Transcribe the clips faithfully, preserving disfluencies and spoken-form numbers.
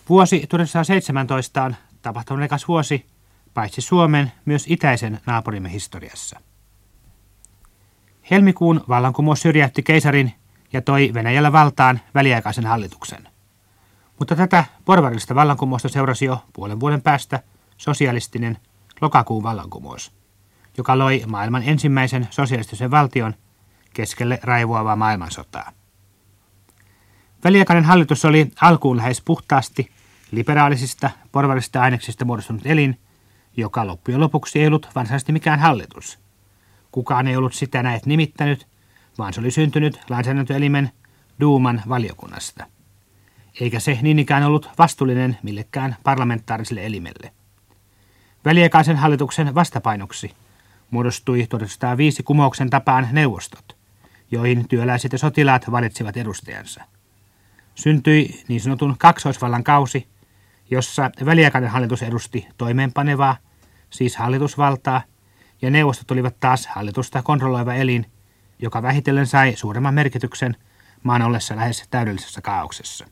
Vuosi tuhatyhdeksänsataaseitsemäntoista on tapahtumanekas vuosi paitsi Suomen myös itäisen naapurimme historiassa. Helmikuun vallankumous syrjäytti keisarin ja toi Venäjällä valtaan väliaikaisen hallituksen. Mutta tätä porvarillista vallankumousta seurasi jo puolen vuoden päästä sosialistinen lokakuun vallankumous, joka loi maailman ensimmäisen sosialistisen valtion keskelle raivoavaa maailmansotaa. Väliaikainen hallitus oli alkuun lähes puhtaasti liberaalisista porvarisista aineksista muodostunut elin, joka loppujen lopuksi ei ollut varsinaisesti mikään hallitus. Kukaan ei ollut sitä näet nimittänyt, vaan se oli syntynyt lainsäädäntöelimen Duuman valiokunnasta. Eikä se niin ikään ollut vastuullinen millekään parlamentaariselle elimelle. Väliaikaisen hallituksen vastapainoksi muodostui tuhatyhdeksänsataaviisi kumouksen tapaan neuvostot, joihin työläiset ja sotilaat valitsivat edustajansa. Syntyi niin sanotun kaksoisvallan kausi, jossa väliaikainen hallitus edusti toimeenpanevaa, siis hallitusvaltaa, ja neuvostot olivat taas hallitusta kontrolloiva elin, joka vähitellen sai suuremman merkityksen maan ollessa lähes täydellisessä kaauksessa.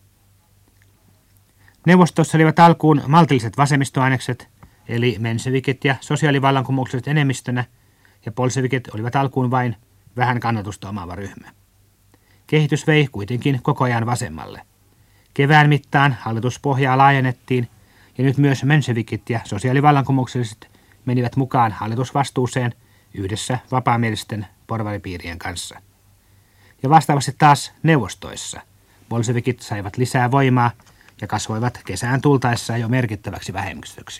Neuvostossa olivat alkuun maltilliset vasemmistoainekset, eli mensevikit ja sosiaalivallankumoukselliset enemmistönä, ja bolsevikit olivat alkuun vain vähän kannatusta omaava ryhmä. Kehitys vei kuitenkin koko ajan vasemmalle. Kevään mittaan hallituspohjaa laajennettiin, ja nyt myös mensevikit ja sosiaalivallankumoukselliset menivät mukaan hallitusvastuuseen yhdessä vapaamielisten porvaripiirien kanssa. Ja vastaavasti taas neuvostoissa bolsevikit saivat lisää voimaa ja kasvoivat kesään tultaessa jo merkittäväksi vähemmistöksi.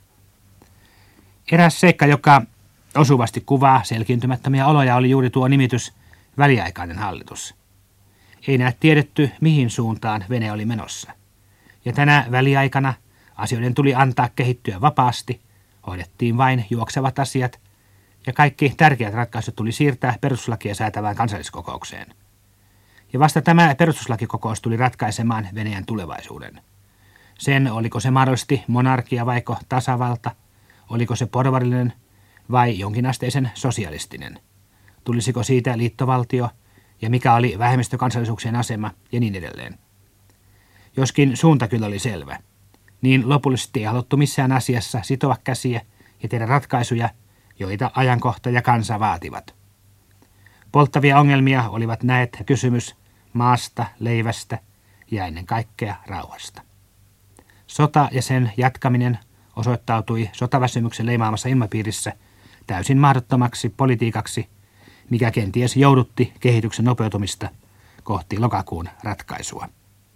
Eräs seikka, joka osuvasti kuvaa selkiintymättömiä oloja, oli juuri tuo nimitys väliaikainen hallitus. Ei näe tiedetty, mihin suuntaan Venäjä oli menossa. Ja tänä väliaikana asioiden tuli antaa kehittyä vapaasti, hoidettiin vain juoksevat asiat, ja kaikki tärkeät ratkaisut tuli siirtää perustuslakia säätävään kansalliskokoukseen. Ja vasta tämä perustuslakikokous tuli ratkaisemaan Venäjän tulevaisuuden. Sen, oliko se mahdollisesti monarkia vaiko tasavalta, oliko se porvarillinen vai jonkinasteisen sosialistinen, tulisiko siitä liittovaltio ja mikä oli vähemmistökansallisuuksien asema ja niin edelleen. Joskin suunta kyllä oli selvä, niin lopullisesti ei haluttu missään asiassa sitoa käsiä ja tehdä ratkaisuja, joita ajankohta ja kansa vaativat. Polttavia ongelmia olivat näet kysymys maasta, leivästä ja ennen kaikkea rauhasta. Sota ja sen jatkaminen osoittautui sotaväsymyksen leimaamassa ilmapiirissä täysin mahdottomaksi politiikaksi, mikä kenties joudutti kehityksen nopeutumista kohti lokakuun ratkaisua.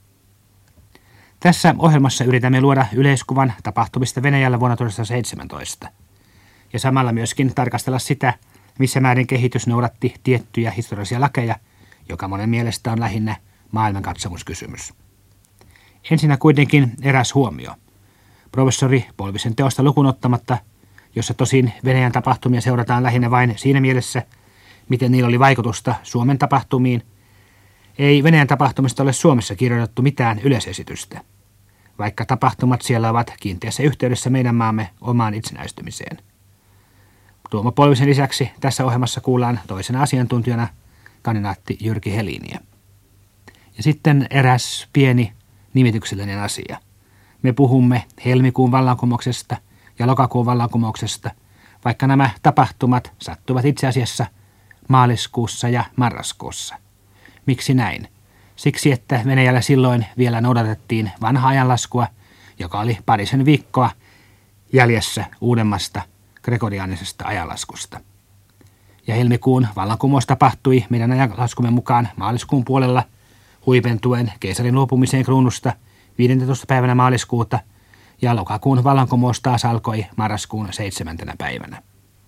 Tässä ohjelmassa yritämme luoda yleiskuvan tapahtumista Venäjällä vuonna tuhatyhdeksänsataaseitsemäntoista ja samalla myöskin tarkastella sitä, missä määrin kehitys noudatti tiettyjä historiallisia lakeja, joka monen mielestä on lähinnä maailmankatsomuskysymys. Ensinnä kuitenkin eräs huomio. Professori Polvisen teosta lukuun ottamatta, jossa tosin Venäjän tapahtumia seurataan lähinnä vain siinä mielessä, miten niillä oli vaikutusta Suomen tapahtumiin, ei Venäjän tapahtumista ole Suomessa kirjoitettu mitään yleisesitystä, vaikka tapahtumat siellä ovat kiinteässä yhteydessä meidän maamme omaan itsenäistymiseen. Tuomo Polvisen lisäksi tässä ohjelmassa kuullaan toisena asiantuntijana kandidaatti Jyrki Heliniä. Ja sitten eräs pieni nimityksellinen asia. Me puhumme helmikuun vallankumouksesta ja lokakuun vallankumouksesta, vaikka nämä tapahtumat sattuvat itse asiassa maaliskuussa ja marraskuussa. Miksi näin? Siksi, että Venäjällä silloin vielä noudatettiin vanhaa ajanlaskua, joka oli parisen viikkoa jäljessä uudemmasta gregoriaanisesta ajanlaskusta. Ja helmikuun vallankumous tapahtui meidän ajanlaskumme mukaan maaliskuun puolella huipentuen keisarin luopumiseen kruunusta viidentenä päivänä maaliskuuta ja lokakuun vallankumous taas alkoi marraskuun seitsemäntenä päivänä.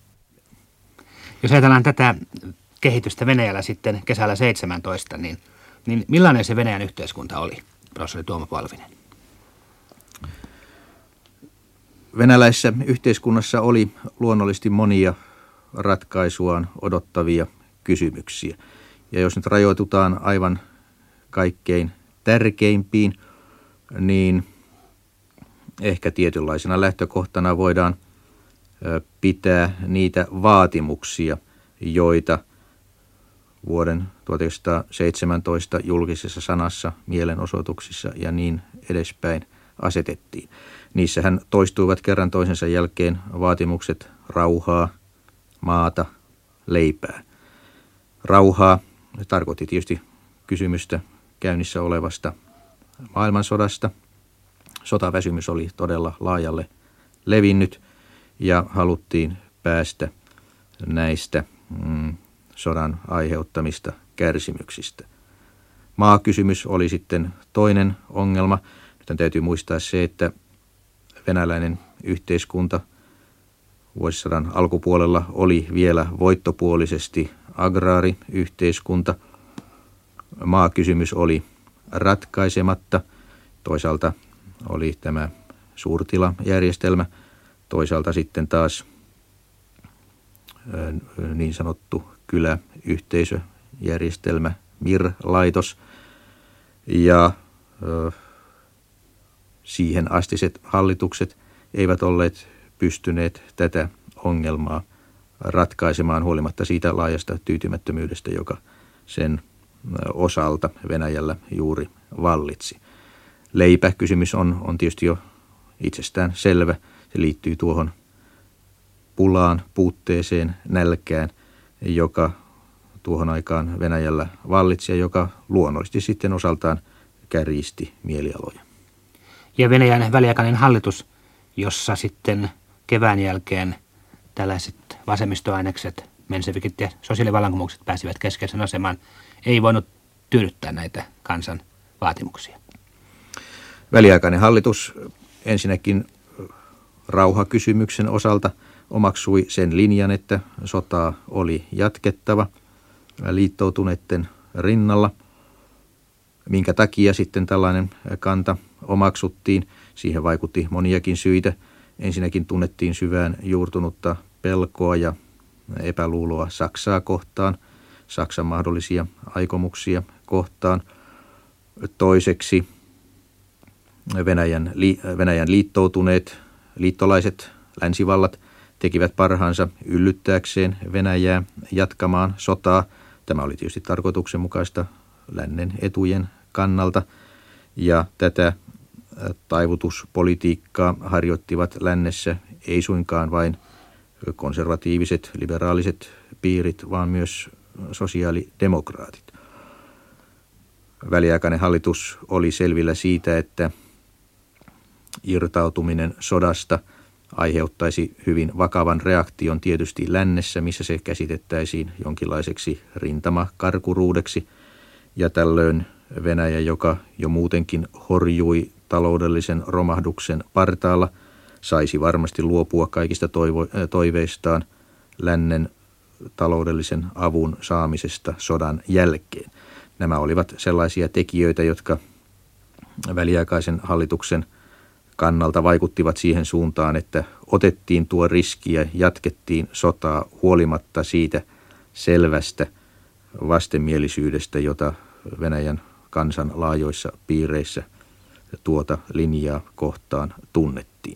Jos ajatellaan tätä kehitystä Venäjällä sitten kesällä seitsemäntoista, niin, niin millainen se Venäjän yhteiskunta oli, professori Tuomo Polvinen? Venäläisessä yhteiskunnassa oli luonnollisesti monia ratkaisuaan odottavia kysymyksiä. Ja jos nyt rajoitutaan aivan kaikkein tärkeimpiin, niin ehkä tietynlaisena lähtökohtana voidaan pitää niitä vaatimuksia, joita vuoden tuhatyhdeksänsataaseitsemäntoista julkisessa sanassa, mielenosoituksissa ja niin edespäin asetettiin. Niissähän toistuivat kerran toisensa jälkeen vaatimukset rauhaa, maata, leipää. Rauhaa tarkoitti tietysti kysymystä käynnissä olevasta maailmansodasta. Sotaväsymys oli todella laajalle levinnyt ja haluttiin päästä näistä mm, sodan aiheuttamista kärsimyksistä. Maakysymys oli sitten toinen ongelma. Nyt täytyy muistaa se, että venäläinen yhteiskunta vuosisadan alkupuolella oli vielä voittopuolisesti agraariyhteiskunta. Maakysymys oli ratkaisematta. Toisaalta oli tämä suurtilajärjestelmä, toisaalta sitten taas niin sanottu kyläyhteisöjärjestelmä, M I R-laitos, ja ö, siihen astiset hallitukset eivät olleet pystyneet tätä ongelmaa ratkaisemaan huolimatta siitä laajasta tyytymättömyydestä, joka sen osalta Venäjällä juuri vallitsi. Leipäkysymys on, on tietysti jo itsestään selvä. Se liittyy tuohon pulaan, puutteeseen, nälkään, joka tuohon aikaan Venäjällä vallitsi ja joka luonnollisesti sitten osaltaan kärjisti mielialoja. Ja Venäjän väliaikainen hallitus, jossa sitten kevään jälkeen tällaiset vasemmistoainekset, mensevikit ja sosiaalivallankumoukset pääsivät keskeisen asemaan, ei voinut tyydyttää näitä kansan vaatimuksia. Väliaikainen hallitus ensinnäkin rauhakysymyksen osalta omaksui sen linjan, että sotaa oli jatkettava liittoutuneiden rinnalla. Minkä takia sitten tällainen kanta omaksuttiin? Siihen vaikutti moniakin syitä. Ensinnäkin tunnettiin syvään juurtunutta pelkoa ja epäluuloa Saksaa kohtaan, Saksan mahdollisia aikomuksia kohtaan. Toiseksi Venäjän, Venäjän liittoutuneet liittolaiset länsivallat tekivät parhaansa yllyttääkseen Venäjää jatkamaan sotaa. Tämä oli tietysti tarkoituksenmukaista lännen etujen kannalta, ja tätä taivutuspolitiikkaa harjoittivat lännessä ei suinkaan vain konservatiiviset, liberaaliset piirit, vaan myös sosiaalidemokraatit. Väliaikainen hallitus oli selvillä siitä, että irtautuminen sodasta aiheuttaisi hyvin vakavan reaktion tietysti lännessä, missä se käsitettäisiin jonkinlaiseksi rintamakarkuruudeksi, ja tällöin Venäjä, joka jo muutenkin horjui taloudellisen romahduksen partaalla, saisi varmasti luopua kaikista toivo- toiveistaan lännen taloudellisen avun saamisesta sodan jälkeen. Nämä olivat sellaisia tekijöitä, jotka väliaikaisen hallituksen kannalta vaikuttivat siihen suuntaan, että otettiin tuo riski ja jatkettiin sotaa huolimatta siitä selvästä vastenmielisyydestä, jota Venäjän kansan laajoissa piireissä tuota linjaa kohtaan tunnettiin.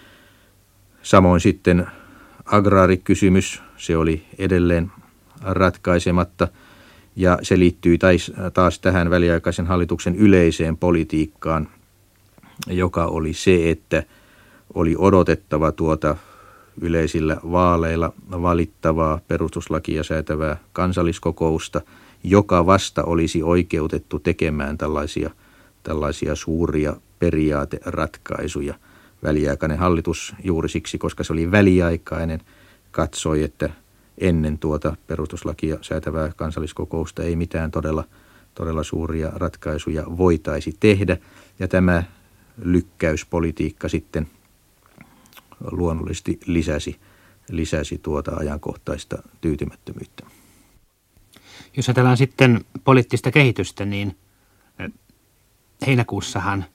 Samoin sitten agraarikysymys, se oli edelleen ratkaisematta, ja se liittyy taas tähän väliaikaisen hallituksen yleiseen politiikkaan, joka oli se, että oli odotettava tuota yleisillä vaaleilla valittavaa perustuslakia säätävää kansalliskokousta, joka vasta olisi oikeutettu tekemään tällaisia, tällaisia suuria periaateratkaisuja. Väliaikainen hallitus juuri siksi, koska se oli väliaikainen, katsoi, että ennen tuota perustuslakia säätävää kansalliskokousta ei mitään todella, todella suuria ratkaisuja voitaisi tehdä. Ja tämä lykkäyspolitiikka sitten luonnollisesti lisäsi, lisäsi tuota ajankohtaista tyytymättömyyttä. Jos ajatellaan sitten poliittista kehitystä, niin heinäkuussahan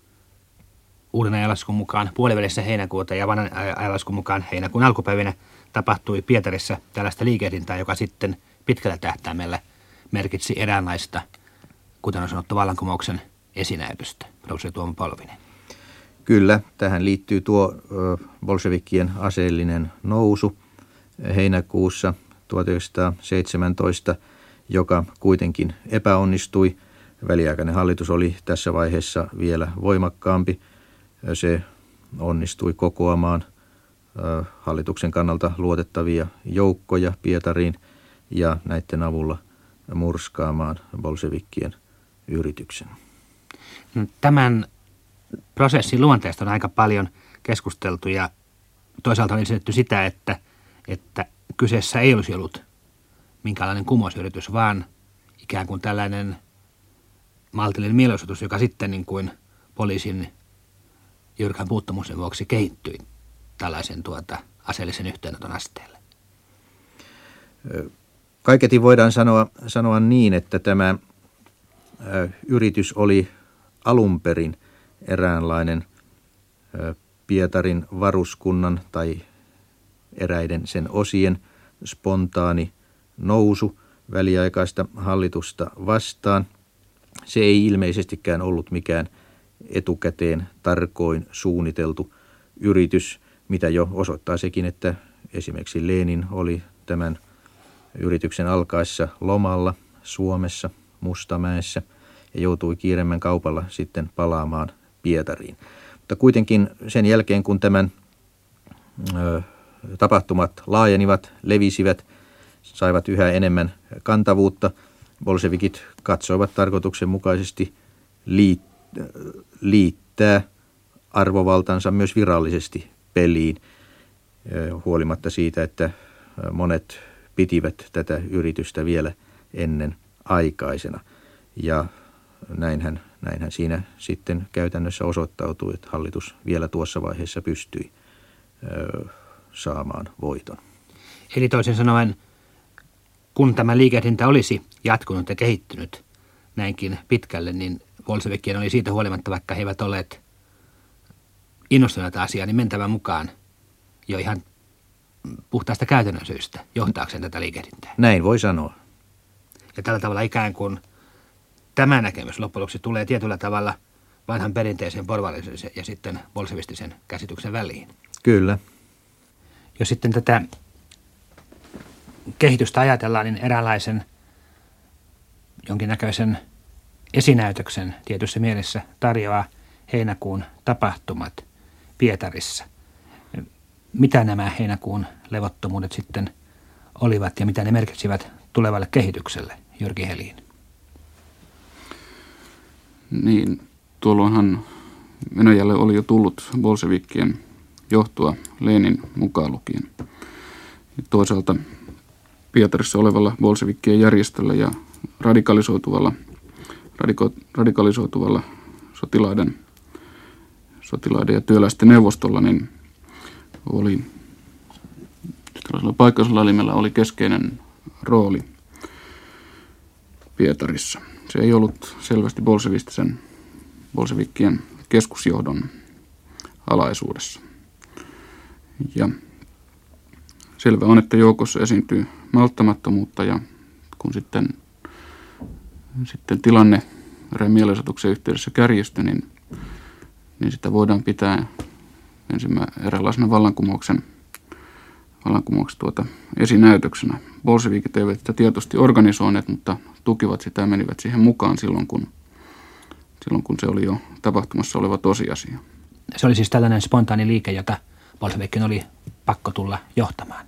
uuden ajanlaskun mukaan, puolivälissä heinäkuuta ja vanhan ajanlaskun mukaan heinäkuun alkupäivinä tapahtui Pietarissa tällaista liikehdintää, joka sitten pitkällä tähtäimellä merkitsi eräänlaista, kuten on sanottu, vallankumouksen esinäytöstä. Professori Tuomo Polvinen. Kyllä, tähän liittyy tuo bolshevikien aseellinen nousu heinäkuussa tuhatyhdeksänsataaseitsemäntoista, joka kuitenkin epäonnistui. Väliaikainen hallitus oli tässä vaiheessa vielä voimakkaampi. Se onnistui kokoamaan hallituksen kannalta luotettavia joukkoja Pietariin ja näiden avulla murskaamaan bolshevikkien yrityksen. Tämän prosessin luonteesta on aika paljon keskusteltu ja toisaalta on esitetty sitä, että, että kyseessä ei olisi ollut minkälainen kumousyritys, vaan ikään kuin tällainen maltillinen mielenosoitus, joka sitten niin kuin poliisin jyrkän puuttumuksen vuoksi kehittyi tällaisen tuota aseellisen yhteenoton asteelle. Kaiketi voidaan sanoa, sanoa niin, että tämä yritys oli alun perin eräänlainen Pietarin varuskunnan tai eräiden sen osien spontaani nousu väliaikaista hallitusta vastaan. Se ei ilmeisestikään ollut mikään etukäteen tarkoin suunniteltu yritys, mitä jo osoittaa sekin, että esimerkiksi Lenin oli tämän yrityksen alkaessa lomalla Suomessa, Mustamäessä ja joutui kiiremmän kaupalla sitten palaamaan Pietariin. Mutta kuitenkin sen jälkeen, kun tämän ö, tapahtumat laajenivat, levisivät, saivat yhä enemmän kantavuutta, bolshevikit katsoivat tarkoituksenmukaisesti liit, liittää arvovaltansa myös virallisesti peliin, huolimatta siitä, että monet pitivät tätä yritystä vielä ennen aikaisena. Ja näinhän, näinhän siinä sitten käytännössä osoittautui, että hallitus vielä tuossa vaiheessa pystyi ö, saamaan voiton. Eli toisin sanoen, kun tämä liikehdintä olisi jatkunut ja kehittynyt näinkin pitkälle, niin bolshevikkien oli siitä huolimatta, vaikka he eivät olleet innostuneita asiaa, niin mentävä mukaan jo ihan puhtaasta käytännön syystä johtaakseen tätä liikehdintää. Näin voi sanoa. Ja tällä tavalla ikään kuin tämä näkemys loppujen lopuksi tulee tietyllä tavalla vanhan perinteisen porvarillisen ja sitten bolshevistisen käsityksen väliin. Kyllä. Jos sitten tätä kehitystä ajatellaan, niin eräänlaisen jonkinnäköisen esinäytöksen tietyssä mielessä tarjoaa heinäkuun tapahtumat Pietarissa. Mitä nämä heinäkuun levottomuudet sitten olivat ja mitä ne merkitsivät tulevalle kehitykselle, Jyrki Helin? Niin, tuolloinhan Venäjälle oli jo tullut bolshevikkien johtoa Lenin mukaan lukien. Toisaalta Pietarissa olevalla bolshevikkien järjestöllä ja radikalisoituvalla, radiko, radikalisoituvalla sotilaiden, sotilaiden ja työläisten neuvostolla niin oli tällaisella paikallisella elimellä oli keskeinen rooli Pietarissa. Se ei ollut selvästi bolshevistisen, bolshevikkien keskusjohdon alaisuudessa. Ja selvä on, että joukossa esiintyy malttamattomuutta ja kun sitten, sitten tilanne erään mielenosoituksen yhteydessä kärjistyi, niin, niin sitä voidaan pitää ensimmäisenä eräänlaisena vallankumouksen, vallankumouksen tuota esinäytöksenä. Bolshevikit eivät sitä tietoisesti organisoineet, mutta tukivat sitä ja menivät siihen mukaan silloin, kun, silloin, kun se oli jo tapahtumassa oleva tosiasia. Se oli siis tällainen spontaani liike, jota bolshevikin oli pakko tulla johtamaan.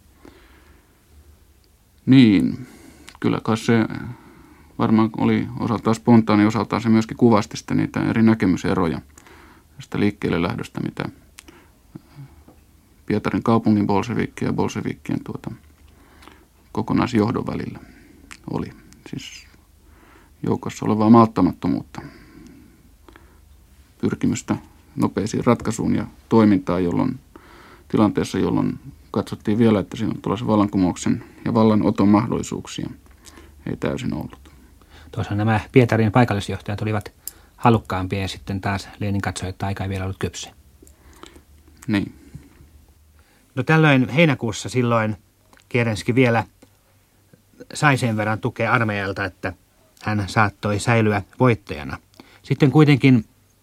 Niin, kyllä kai se varmaan oli osaltaan spontaani, osaltaan se myöskin kuvasti sitä niitä eri näkemyseroja tästä liikkeelle lähdöstä, mitä Pietarin kaupungin bolshevikkien ja bolshevikkien tuota, kokonaisjohdon välillä oli. Siis joukossa olevaa malttamattomuutta, pyrkimystä nopeisiin ratkaisuun ja toimintaan, jolloin tilanteessa, jolloin katsottiin vielä, että siinä on tuollaisen vallankumouksen ja vallanoton mahdollisuuksia ei täysin ollut. Toisaalta nämä Pietarin paikallisjohtajat olivat halukkaampia ja sitten taas Lenin katsoi, että aika ei vielä ollut kypsä. Niin. No tällöin heinäkuussa silloin Kerenski vielä sai sen verran tukea armeijalta, että hän saattoi säilyä voittajana. Sitten kuitenkin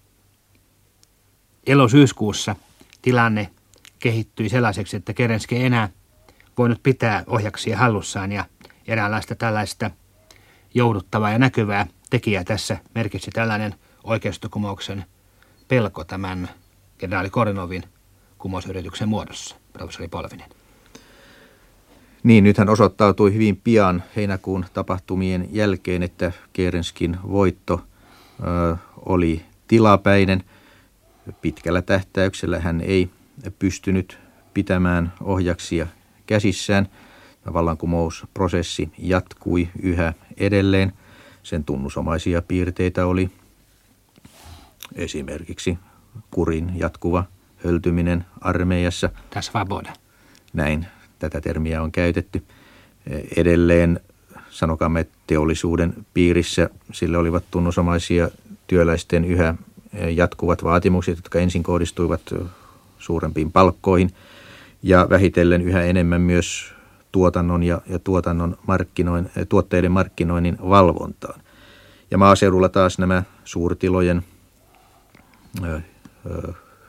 elo-syyskuussa tilanne kehittyi sellaiseksi, että Kerenski ei enää voinut pitää ohjaksia hallussaan ja Eräänlaista tällaista jouduttavaa ja näkyvää tekijää tässä merkitsi tällainen oikeistokumouksen pelko tämän kenraali Korinovin kumousyrityksen muodossa, professori Polvinen. Niin, nythän osoittautui hyvin pian heinäkuun tapahtumien jälkeen, että Kerenskin voitto ö, oli tilapäinen. Pitkällä tähtäyksellä hän ei pystynyt pitämään ohjaksia käsissään. Vallankumousprosessi jatkui yhä edelleen. Sen tunnusomaisia piirteitä oli esimerkiksi kurin jatkuva höltyminen armeijassa. Svoboda. Näin tätä termiä on käytetty. Edelleen sanokamme teollisuuden piirissä sille olivat tunnusomaisia työläisten yhä jatkuvat vaatimukset, jotka ensin kohdistuivat suurempiin palkkoihin ja vähitellen yhä enemmän myös tuotannon ja, ja tuotannon markkinoin, tuotteiden markkinoinnin valvontaan. Ja maaseudulla taas nämä suurtilojen ö, ö,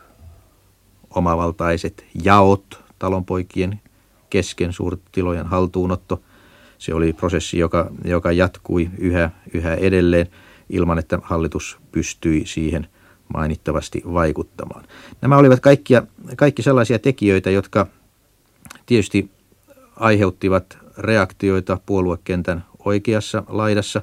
omavaltaiset jaot talonpoikien kesken, suurtilojen haltuunotto, se oli prosessi, joka, joka jatkui yhä, yhä edelleen ilman, että hallitus pystyi siihen mainittavasti vaikuttamaan. Nämä olivat kaikkia, kaikki sellaisia tekijöitä, jotka tietysti aiheuttivat reaktioita puoluekentän oikeassa laidassa.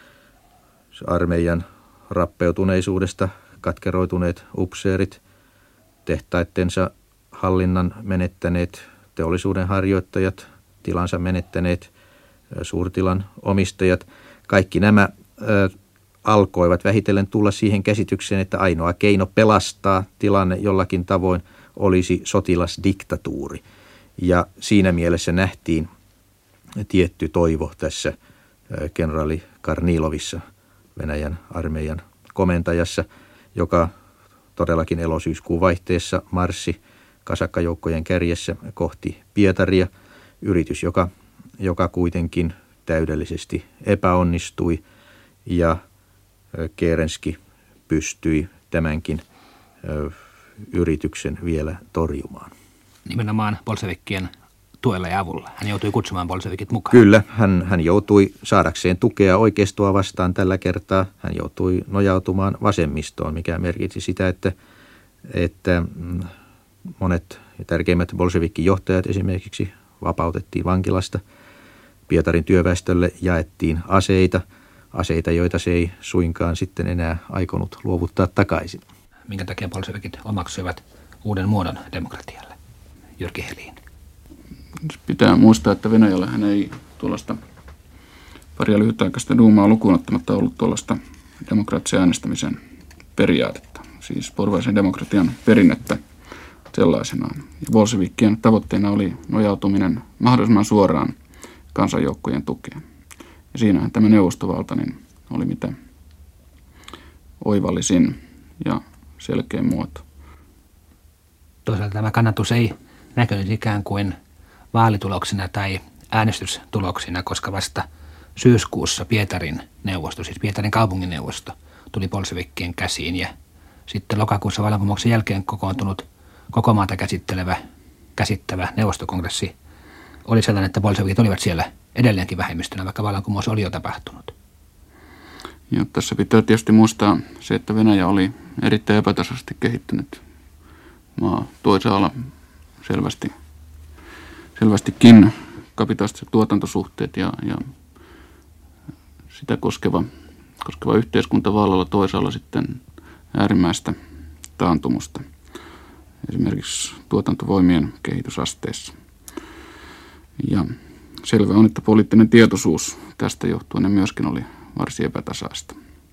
Armeijan rappeutuneisuudesta katkeroituneet upseerit, tehtaittensa hallinnan menettäneet teollisuuden harjoittajat, tilansa menettäneet suurtilan omistajat, kaikki nämä ö, alkoivat vähitellen tulla siihen käsitykseen, että ainoa keino pelastaa tilanne jollakin tavoin olisi sotilasdiktatuuri. Ja siinä mielessä nähtiin tietty toivo tässä kenraali Karnilovissa, Venäjän armeijan komentajassa, joka todellakin elosyyskuun vaihteessa marssi kasakkajoukkojen kärjessä kohti Pietaria. Yritys, joka, joka kuitenkin täydellisesti epäonnistui ja Kerenski pystyi tämänkin ö, yrityksen vielä torjumaan. Nimenomaan bolsevikkien tuella ja avulla. Hän joutui kutsumaan bolsevikit mukaan. Kyllä, hän, hän joutui saadakseen tukea oikeistoa vastaan tällä kertaa. Hän joutui nojautumaan vasemmistoon, mikä merkitsi sitä, että, että monet tärkeimmät bolsevikkijohtajat esimerkiksi vapautettiin vankilasta. Pietarin työväestölle jaettiin aseita, aseita, joita se ei suinkaan sitten enää aikonut luovuttaa takaisin. Minkä takia bolsevikit omaksuivat uuden muodon demokratialle? Jyrki Helin. Pitää muistaa, että Venäjällähän ei tuollaista paria lyhytaikaista duumaa lukuun ottamatta ollut tuollaista demokraattisen äänestämisen periaatetta, siis porvaisen demokratian perinnettä sellaisenaan. Ja bolsevikkien tavoitteena oli nojautuminen mahdollisimman suoraan kansanjoukkojen tukeen. Ja siinähän tämä neuvostovalta niin oli mitä oivallisin ja selkeä muoto. Toisaalta tämä kannatus ei näkynyt ikään kuin vaalituloksina tai äänestystuloksina, koska vasta syyskuussa Pietarin neuvosto, siis Pietarin kaupunginneuvosto, tuli bolsevikkien käsiin ja sitten lokakuussa vallankumouksen jälkeen kokoontunut koko maata käsittelevä, käsittävä neuvostokongressi oli sellainen, että bolsevikit olivat siellä edelleenkin vähemmistönä, vaikka vallankumous oli jo tapahtunut. Ja tässä pitää tietysti muistaa se, että Venäjä oli erittäin epätasaisesti kehittynyt maa. Toisaalla selvästi, selvästikin kapitaalistiset tuotantosuhteet ja, ja sitä koskeva, koskeva yhteiskunta vallalla, toisaalla sitten äärimmäistä taantumusta, esimerkiksi tuotantovoimien kehitysasteessa. Ja selvä on, että poliittinen tietoisuus tästä johtuen myöskin oli varsin epätasaista.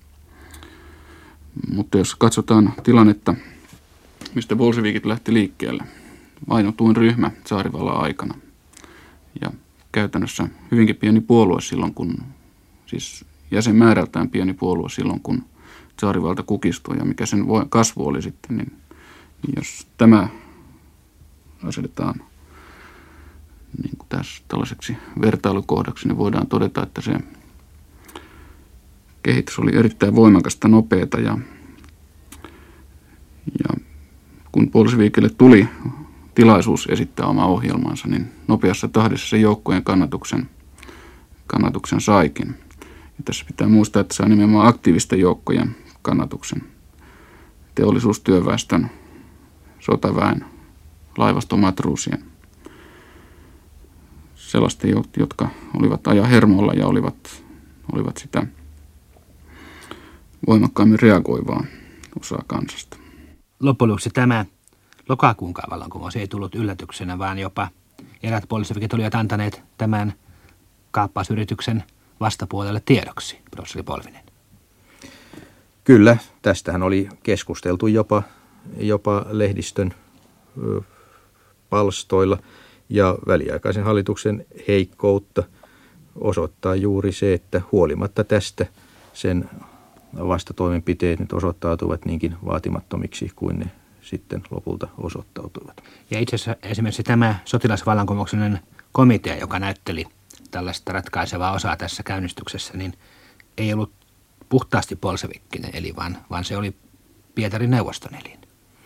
Mutta jos katsotaan tilannetta, mistä bolsevikit lähti liikkeelle, vainotuin ryhmä tsaarivallan aikana ja käytännössä hyvinkin pieni puolue silloin, kun, siis jäsenmäärältään pieni puolue silloin, kun tsaarivalta kukistui ja mikä sen kasvu oli sitten, niin jos tämä asetetaan niin kuin tässä tällaiseksi vertailukohdaksi, niin voidaan todeta, että se kehitys oli erittäin voimakasta, nopeata ja, ja kun bolsevikille tuli tilaisuus esittää oma ohjelmansa, niin nopeassa tahdissa se joukkojen kannatuksen kannatuksen saikin. Ja tässä pitää muistaa, että saa nimenomaan aktiivisten joukkojen kannatuksen. Teollisuustyöväestön, sotaväen, laivastomatruusien. Sellaisten, jotka olivat ajan hermolla ja olivat, olivat sitä voimakkaammin reagoivaa osaa kansasta. Loppujen lopuksi tämä lokakuun vallankumous ei tullut yllätyksenä, vaan jopa eräät bolshevikit olivat antaneet tämän kaappausyrityksen vastapuolelle tiedoksi, professori Polvinen. Kyllä, tästähän oli keskusteltu jopa, jopa lehdistön ö, palstoilla, ja väliaikaisen hallituksen heikkoutta osoittaa juuri se, että huolimatta tästä sen vastatoimenpiteet nyt osoittautuvat niinkin vaatimattomiksi kuin ne sitten lopulta osoittautuivat. Ja itse asiassa esimerkiksi tämä sotilasvallankumouksellinen komitea, joka näytteli tällaista ratkaisevaa osaa tässä käynnistyksessä, niin ei ollut puhtaasti bolshevikkinen eli vaan, vaan se oli Pietarin neuvoston elin.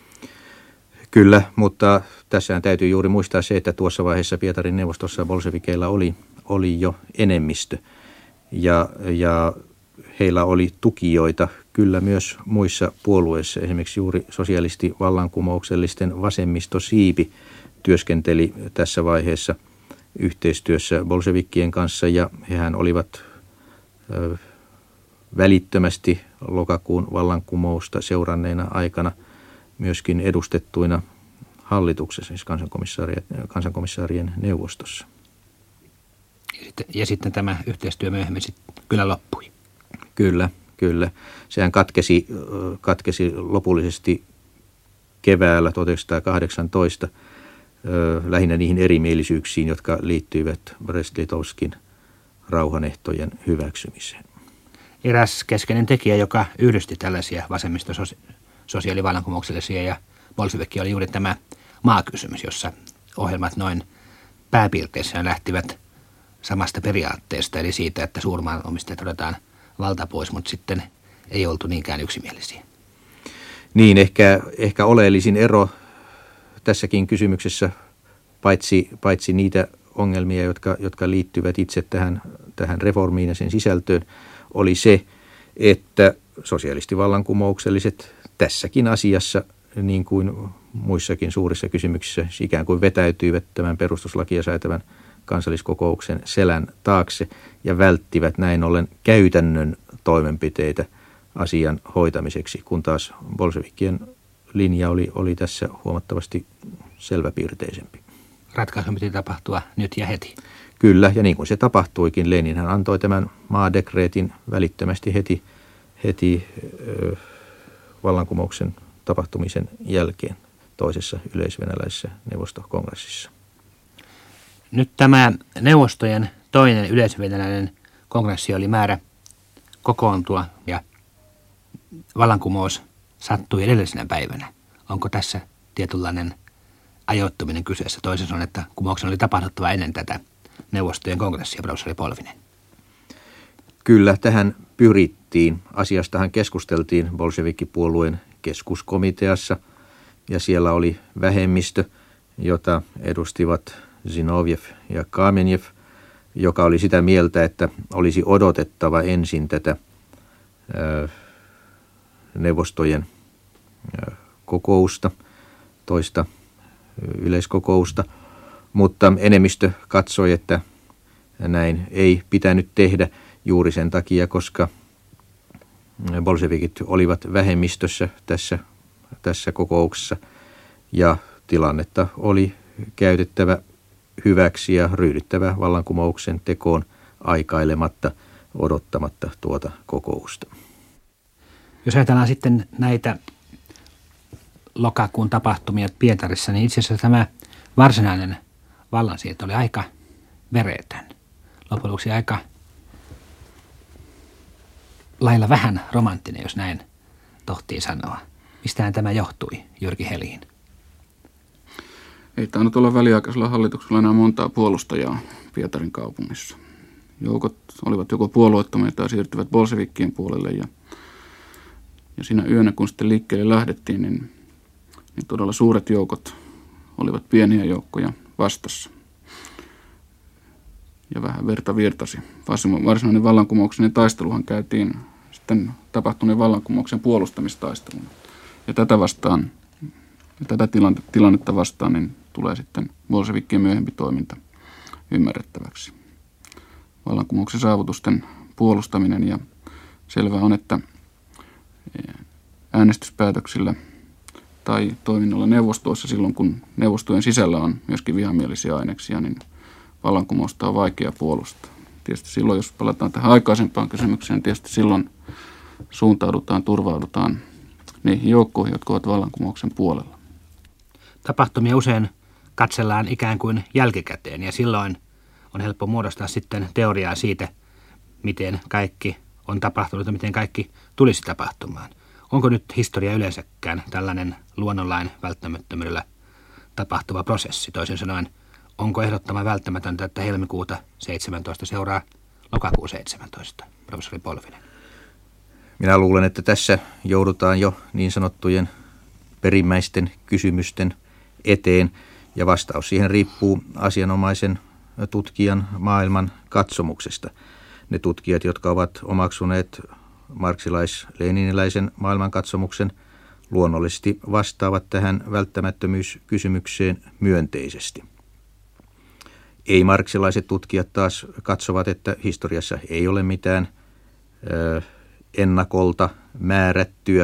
Kyllä, mutta tässähän täytyy juuri muistaa se, että tuossa vaiheessa Pietarin neuvostossa bolshevikeilla oli, oli jo enemmistö ja, ja heillä oli tukijoita kyllä myös muissa puolueissa. Esimerkiksi juuri sosialisti-vallankumouksellisten vasemmistosiipi työskenteli tässä vaiheessa yhteistyössä bolshevikkien kanssa ja hehän olivat ö, välittömästi lokakuun vallankumousta seuranneena aikana myöskin edustettuina hallituksessa, siis kansankomissaarien, kansankomissaarien neuvostossa. Ja sitten, ja sitten tämä yhteistyö myöhemmin sitten kyllä loppui. Kyllä, kyllä. Sehän katkesi, katkesi lopullisesti keväällä tuhatyhdeksänsataakahdeksantoista lähinnä niihin erimielisyyksiin, jotka liittyivät Brest-Litovskin rauhanehtojen hyväksymiseen. Eräs keskeinen tekijä, joka yhdisti tällaisia vasemmistososiaalivallankumouksellisia ja bolshevikki oli juuri tämä maakysymys, jossa ohjelmat noin pääpiirteissään lähtivät samasta periaatteesta, eli siitä, että suurmaanomistajat otetaan valta pois, mutta sitten ei oltu niinkään yksimielisiä. Niin, ehkä, ehkä oleellisin ero tässäkin kysymyksessä, paitsi, paitsi niitä ongelmia, jotka, jotka liittyvät itse tähän, tähän reformiin ja sen sisältöön, oli se, että sosialistivallankumoukselliset tässäkin asiassa, niin kuin muissakin suurissa kysymyksissä, ikään kuin vetäytyivät tämän perustuslakia säätävän kansalliskokouksen selän taakse ja välttivät näin ollen käytännön toimenpiteitä asian hoitamiseksi, kun taas bolshevikkien linja oli, oli tässä huomattavasti selväpiirteisempi. Ratkaisu piti tapahtua nyt ja heti. Kyllä, ja niin kuin se tapahtuikin, Leninhän antoi tämän maadekreetin välittömästi heti, heti ö, vallankumouksen tapahtumisen jälkeen toisessa yleisvenäläisessä neuvostokongressissa. Nyt tämä neuvostojen toinen yleisvenäläinen kongressi oli määrä kokoontua ja vallankumous sattui edellisenä päivänä. Onko tässä tietynlainen ajoittuminen kyseessä? Toisin sanoen, että kumouksen oli tapahduttava ennen tätä neuvostojen kongressia, professori Polvinen. Kyllä, tähän pyrittiin. Asiastahan keskusteltiin bolshevikkipuolueen keskuskomiteassa ja siellä oli vähemmistö, jota edustivat Zinovjev ja Kamenjev, joka oli sitä mieltä, että olisi odotettava ensin tätä ö, neuvostojen ö, kokousta, toista yleiskokousta, mutta enemmistö katsoi, että näin ei pitänyt tehdä juuri sen takia, koska bolshevikit olivat vähemmistössä tässä, tässä kokouksessa ja tilannetta oli käytettävä hyväksi ja ryhdyttävä vallankumouksen tekoon aikailematta, odottamatta tuota kokousta. Jos ajatellaan sitten näitä lokakuun tapahtumia Pietarissa, niin itse asiassa tämä varsinainen vallansiirto oli aika veretön. Loppujen lopuksi aika lailla vähän romanttinen, jos näin tohtii sanoa. Mistähän tämä johtui, Jyrki Helin? Ei tainnut olla väliaikaisella hallituksella enää montaa puolustajaa Pietarin kaupungissa. Joukot olivat joko puolueettomia tai siirtyvät bolshevikkien puolelle ja, ja siinä yönä, kun sitten liikkeelle lähdettiin, niin, niin todella suuret joukot olivat pieniä joukkoja vastassa. ja vähän verta virtasi. Varsinainen vallankumouksellinen taisteluhan käytiin sitten tapahtuneen vallankumouksen puolustamistaisteluna. Ja tätä vastaan, ja tätä tilannetta vastaan niin tulee sitten bolshevikkien myöhempi toiminta ymmärrettäväksi. Vallankumouksen saavutusten puolustaminen, ja selvää on, että äänestyspäätöksillä tai toiminnalla neuvostoissa silloin, kun neuvostojen sisällä on myöskin vihamielisiä aineksia, niin vallankumousta on vaikea puolustaa. Tietysti silloin, jos palataan tähän aikaisempaan kysymykseen, niin tietysti silloin suuntaudutaan, turvaudutaan niihin joukkoihin, jotka ovat vallankumouksen puolella. Tapahtumia usein katsellaan ikään kuin jälkikäteen, ja silloin on helppo muodostaa sitten teoriaa siitä, miten kaikki on tapahtunut ja miten kaikki tulisi tapahtumaan. Onko nyt historia yleensäkään tällainen luonnonlain välttämättömyydellä tapahtuva prosessi? Toisin sanoen, onko ehdottoman välttämätöntä, että helmikuuta seitsemäntoista seuraa lokakuu seitsemäntoista, professori Polvinen? Minä luulen, että tässä joudutaan jo niin sanottujen perimmäisten kysymysten eteen, ja vastaus siihen riippuu asianomaisen tutkijan maailman katsomuksesta. Ne tutkijat, jotka ovat omaksuneet marksilais-leniniläisen maailmankatsomuksen, luonnollisesti vastaavat tähän välttämättömyyskysymykseen myönteisesti. Ei-marksilaiset tutkijat taas katsovat, että historiassa ei ole mitään ö, ennakolta määrättyä.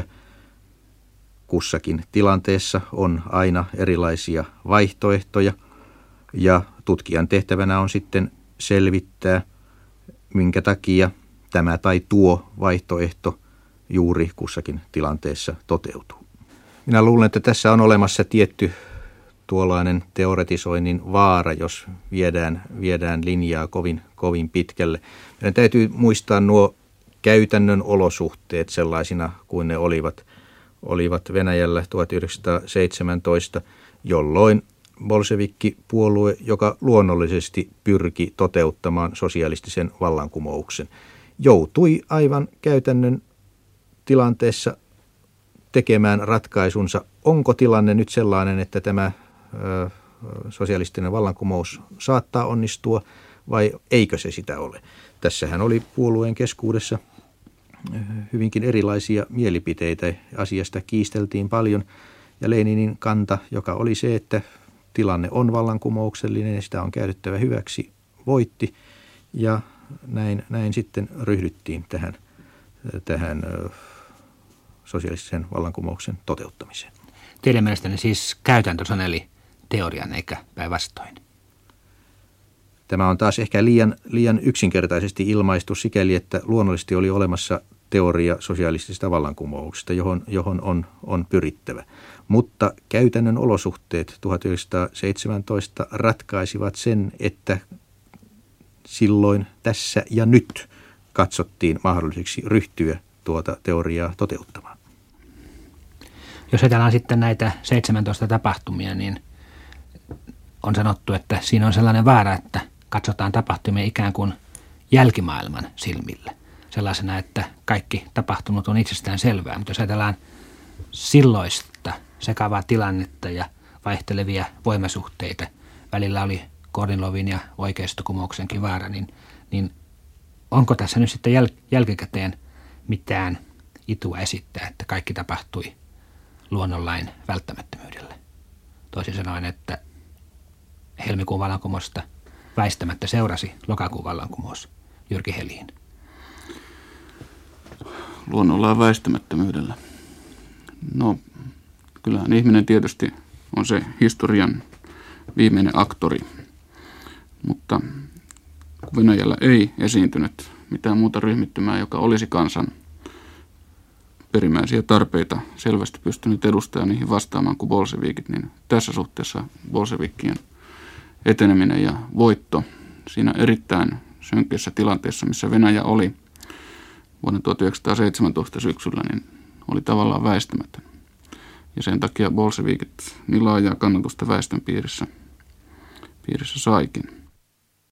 Kussakin tilanteessa on aina erilaisia vaihtoehtoja, ja tutkijan tehtävänä on sitten selvittää, minkä takia tämä tai tuo vaihtoehto juuri kussakin tilanteessa toteutuu. Minä luulen, että tässä on olemassa tietty tuollainen teoretisoinnin vaara, jos viedään, viedään linjaa kovin, kovin pitkälle. Meidän täytyy muistaa nuo käytännön olosuhteet sellaisina kuin ne olivat, olivat Venäjällä tuhatyhdeksänsataaseitsemäntoista, jolloin bolshevikki-puolue, joka luonnollisesti pyrki toteuttamaan sosialistisen vallankumouksen, joutui aivan käytännön tilanteessa tekemään ratkaisunsa, onko tilanne nyt sellainen, että tämä ö, sosialistinen vallankumous saattaa onnistua vai eikö se sitä ole. Tässähän oli puolueen keskuudessa hyvinkin erilaisia mielipiteitä, asiasta kiisteltiin paljon, ja Leninin kanta, joka oli se, että tilanne on vallankumouksellinen ja sitä on käytettävä hyväksi, voitti, ja näin, näin sitten ryhdyttiin tähän, tähän sosiaalisen vallankumouksen toteuttamiseen. Teidän mielestäni siis käytäntö saneli teorian eikä päinvastoin? Tämä on taas ehkä liian, liian yksinkertaisesti ilmaistu sikäli, että luonnollisesti oli olemassa teoria sosialistisesta vallankumouksesta, johon, johon on, on pyrittävä. Mutta käytännön olosuhteet tuhatyhdeksänsataaseitsemäntoista ratkaisivat sen, että silloin tässä ja nyt katsottiin mahdolliseksi ryhtyä tuota teoriaa toteuttamaan. Jos ajatellaan sitten näitä seitsemäntoista tapahtumia, niin on sanottu, että siinä on sellainen vaara, että katsotaan tapahtumia ikään kuin jälkimaailman silmillä. Sellaisena, että kaikki tapahtunut on itsestään selvää. Mutta jos ajatellaan silloista sekavaa tilannetta ja vaihtelevia voimasuhteita, välillä oli Kornilovin ja oikeistokumouksenkin vaara, niin, niin onko tässä nyt sitten jäl- jälkikäteen mitään itua esittää, että kaikki tapahtui luonnonlain välttämättömyydellä? Toisin sanoen, että helmikuun vallankumousta väistämättä seurasi lokakuun vallankumous Jyrki Heliin. Luonnonlain väistämättömyydellä. No, kyllähän ihminen tietysti on se historian viimeinen aktori, mutta kun Venäjällä ei esiintynyt mitään muuta ryhmittymää, joka olisi kansan perimmäisiä tarpeita selvästi pystynyt edustamaan niihin vastaamaan kuin bolshevikit, niin tässä suhteessa bolshevikkien eteneminen ja voitto siinä erittäin synkeässä tilanteessa, missä Venäjä oli vuoden tuhatyhdeksänsataaseitsemäntoista syksyllä, niin oli tavallaan väistämätön. Ja sen takia bolshevikit niin laajaa kannatusta väestön piirissä, piirissä saikin.